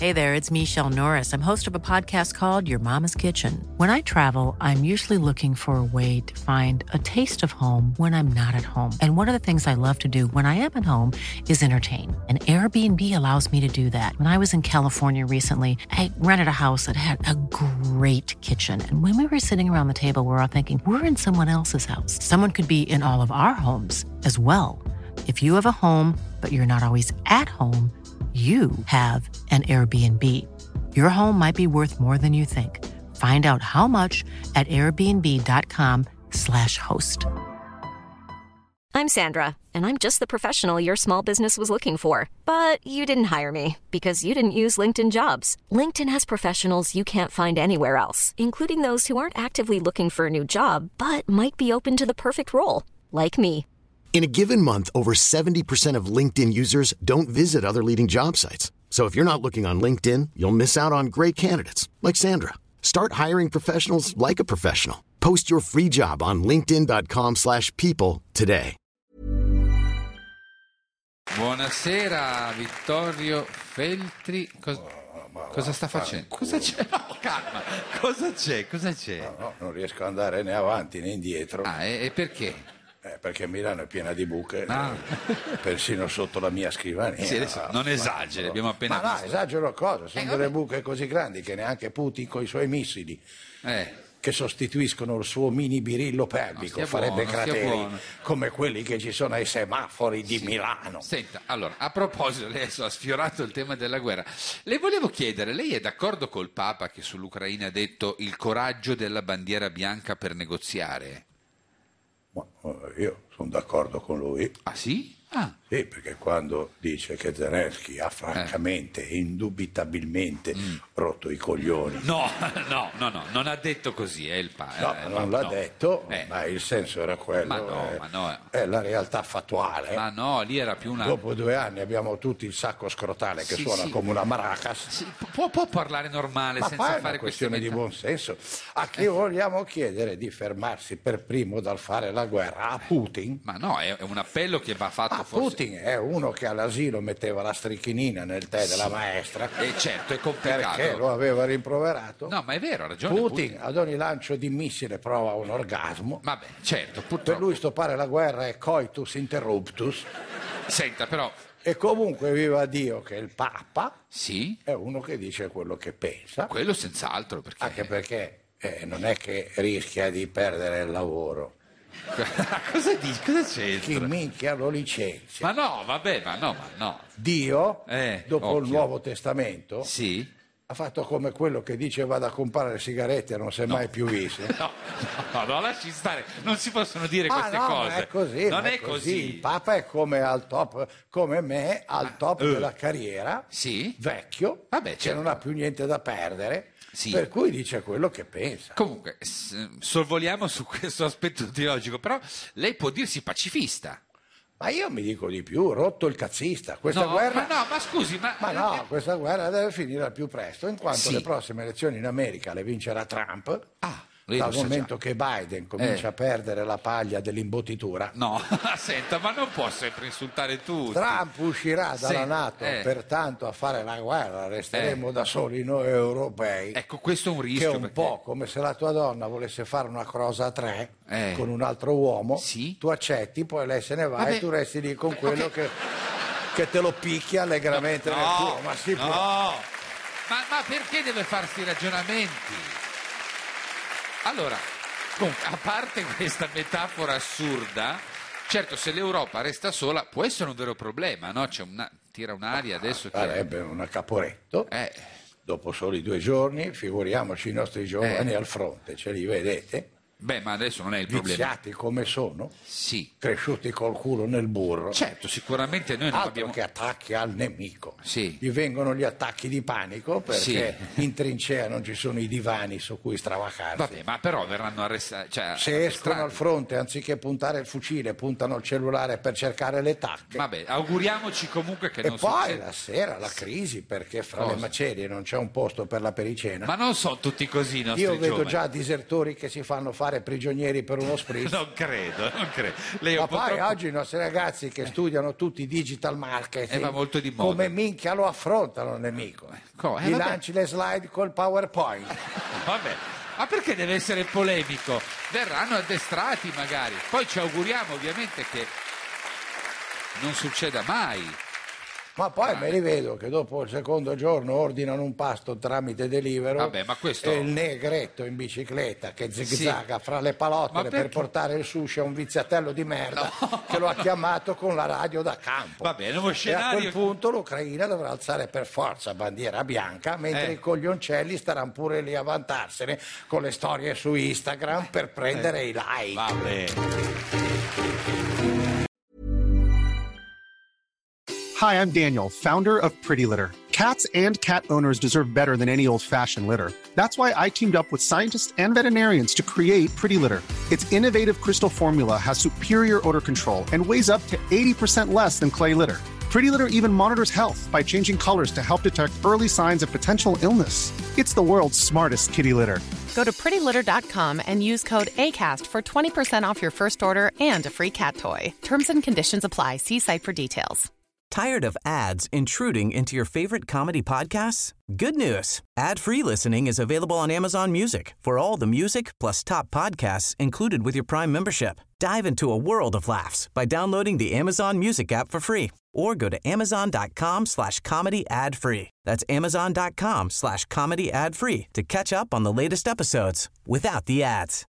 Hey there, it's Michelle Norris. I'm host of a podcast called Your Mama's Kitchen. When I travel, I'm usually looking for a way to find a taste of home when I'm not at home. And one of the things I love to do when I am at home is entertain. And Airbnb allows me to do that. When I was in California recently, I rented a house that had a great kitchen. And when we were sitting around the table, we were all thinking, we're in someone else's house. Someone could be in all of our homes as well. If you have a home, but you're not always at home, you have an Airbnb. Your home might be worth more than you think. Find out how much at airbnb.com/host. I'm Sandra, and I'm just the professional your small business was looking for. But you didn't hire me because you didn't use LinkedIn Jobs. LinkedIn has professionals you can't find anywhere else, including those who aren't actively looking for a new job, but might be open to the perfect role, like me. In a given month, over 70% of LinkedIn users don't visit other leading job sites. So if you're not looking on LinkedIn, you'll miss out on great candidates like Sandra. Start hiring professionals like a professional. Post your free job on linkedin.com/people today. Buonasera Vittorio Feltri. Cosa sta facendo? Cosa c'è? No, calma. Cosa c'è? No, non riesco ad andare né avanti né indietro. E perché? Perché Milano è piena di buche, Ah. Persino sotto la mia scrivania. Sì, adesso non esageri, abbiamo appena Ma no, visto. esagero cosa? Sono delle buche così grandi che neanche Putin con i suoi missili, che sostituiscono il suo mini birillo pelvico, farebbe crateri come quelli che ci sono ai semafori di Milano. Senta, allora, a proposito, lei adesso ha sfiorato il tema della guerra. Le volevo chiedere, lei è d'accordo col Papa che sull'Ucraina ha detto il coraggio della bandiera bianca per negoziare? Ma io sono d'accordo con lui. Ah sì? Ah. Sì, perché quando dice che Zelensky ha francamente, indubitabilmente rotto i coglioni. No, non ha detto così, è il Papa. Non l'ha detto, ma il senso era quello. È la realtà fattuale. Ma no, lì era più una... Dopo 2 anni abbiamo tutti il sacco scrotale che suona come una maracas. Sì, può parlare normale Ma senza fare fare una questione di buon senso. A chi vogliamo chiedere di fermarsi per primo dal fare la guerra? A Putin? Ma no, è un appello che va fatto forse... Putin è uno che all'asilo metteva la strichinina nel tè della maestra. E certo, è complicato. Perché lo aveva rimproverato. No, ma è vero, ha ragione. Putin ad ogni lancio di missile prova un orgasmo. Vabbè, certo, purtroppo. Per lui stoppare la guerra è coitus interruptus. Senta, però... E comunque viva Dio che il Papa sì? È uno che dice quello che pensa. Quello senz'altro. Perché... Anche perché non è che rischia di perdere il lavoro. Cosa dici? Cosa c'entra? Chi minchia lo licenzia. Ma no, vabbè, ma no. Dio, dopo il Nuovo Testamento, sì? ha fatto come quello che dice vado a comprare le sigarette e non si è mai più visto. No, lasci stare, non si possono dire queste cose. Ma è così, non è così. Il Papa è come al top, come me, al top della carriera, vecchio, che non ha più niente da perdere. Sì. Per cui dice quello che pensa. Comunque, sorvoliamo su questo aspetto teologico, però lei può dirsi pacifista. Ma io mi dico di più, rotto il cazzista. Questa guerra... ma scusi, questa guerra deve finire al più presto, in quanto le prossime elezioni in America le vincerà Trump. Dal momento che Biden comincia a perdere la paglia dell'imbottitura. No, senta, ma non può sempre insultare tutti. Trump uscirà dalla NATO, pertanto a fare la guerra resteremo da soli noi europei. Ecco, questo è un rischio. Che è un po' come se la tua donna volesse fare una cosa a 3 con un altro uomo, tu accetti, poi lei se ne va e tu resti lì con quello che te lo picchia allegramente nel culo. Ma si può. Ma perché deve farsi ragionamenti? Allora, a parte questa metafora assurda, certo se l'Europa resta sola può essere un vero problema, no? Tira un'aria adesso che... Sarebbe una Caporetto, dopo soli 2 giorni, figuriamoci i nostri giovani al fronte, ce li vedete? Beh, ma adesso non è il problema. Viziati come sono, cresciuti col culo nel burro. Certo, sicuramente noi non altro abbiamo... che attacchi al nemico. Gli vengono gli attacchi di panico perché in trincea non ci sono i divani su cui stravacarsi. Vabbè, ma però verranno arrestati. Se escono al fronte, anziché puntare il fucile, puntano il cellulare per cercare le tacche. Vabbè, auguriamoci comunque che non succeda. E poi la sera la crisi, perché fra le macerie non c'è un posto per la pericena. Ma non sono tutti così i nostri Io vedo giovani. già disertori che si fanno fare fare prigionieri per uno spritz. Non credo. Lei ma poi oggi i nostri ragazzi che studiano tutti digital marketing, va molto di moda. come minchia lo affrontano il nemico. Gli lanci le slide col PowerPoint. Vabbè. Ma perché deve essere polemico? Verranno addestrati magari. Poi ci auguriamo ovviamente che non succeda mai. Ma poi me li vedo che dopo il secondo giorno ordinano un pasto tramite Deliveroo. Vabbè, ma questo... E il negretto in bicicletta che zigzagga fra le palottole per portare il sushi a un viziatello di merda che lo ha chiamato con la radio da campo. Va bene, uno scenario... E a quel punto l'Ucraina dovrà alzare per forza bandiera bianca, mentre i coglioncelli staranno pure lì a vantarsene con le storie su Instagram per prendere i like. Va bene. Hi, I'm Daniel, founder of Pretty Litter. Cats and cat owners deserve better than any old-fashioned litter. That's why I teamed up with scientists and veterinarians to create Pretty Litter. Its innovative crystal formula has superior odor control and weighs up to 80% less than clay litter. Pretty Litter even monitors health by changing colors to help detect early signs of potential illness. It's the world's smartest kitty litter. Go to prettylitter.com and use code ACAST for 20% off your first order and a free cat toy. Terms and conditions apply. See site for details. Tired of ads intruding into your favorite comedy podcasts? Good news. Ad-free listening is available on Amazon Music for all the music plus top podcasts included with your Prime membership. Dive into a world of laughs by downloading the Amazon Music app for free or go to amazon.com/comedy ad-free. That's amazon.com/comedy ad-free to catch up on the latest episodes without the ads.